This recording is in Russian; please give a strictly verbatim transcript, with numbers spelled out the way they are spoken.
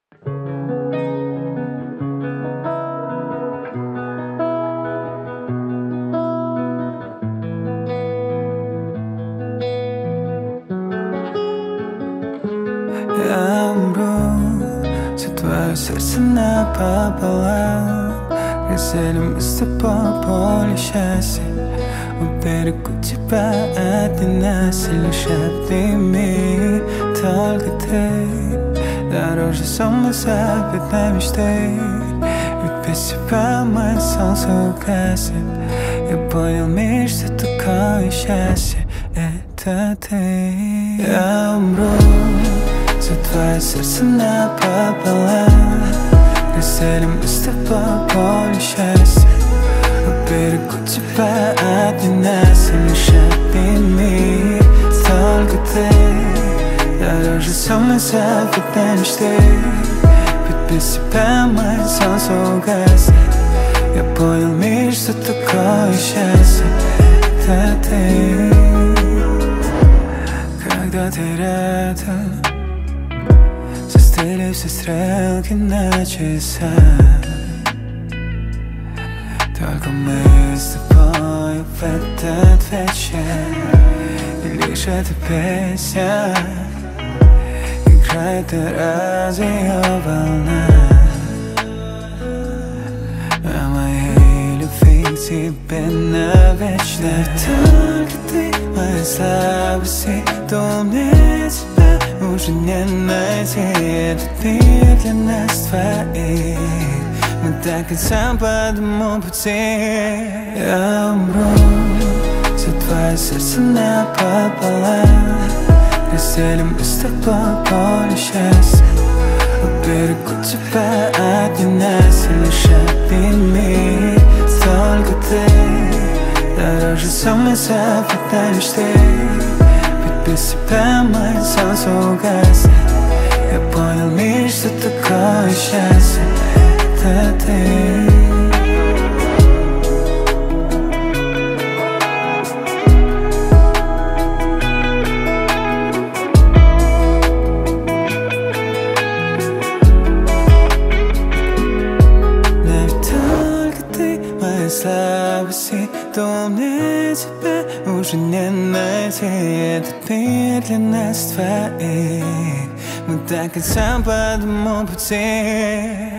Я умру за твое сердце напополам. Разделим мы с тобой поле счастья. Уберегу тебя от нас, и лишь обними только ты. Дороже самой заветной мечты. Ведь без тебя мое солнце угаснет. Я понял, мир, что такое счастье. Это ты. Я умру за твое сердце напополам. Разделим мы с тобой поле счастья. Уберегу тебя от нас, и лишь обними только ты. Дороже самой заветной мечты. Ведь без тебя мое солнце угаснет. Я понял, мир, что такое счастье. Это ты. Когда ты рядом, застыли все стрелки на часах. Только мы с тобой в этот вечер. И лишь эта песня играет на радиоволнах. О моей любви к тебе навечно. Только ты моя слабость, и то мне тебя уже не найти. Этот мир для нас двоих. Мы до конца по одному пути. Я умру за твое сердце напополам. Разделим мы с тобой поле счастья. Уберегу тебя от нас, и лишь обними только ты. Дороже самой заветной мечты. Ведь без тебя мое солнце угаснет. Я понял, мир, что такое счастье. Это ты. Слабость, и то мне тебя уже не найти. Этот мир для нас двоих. Мы до конца по одному пути.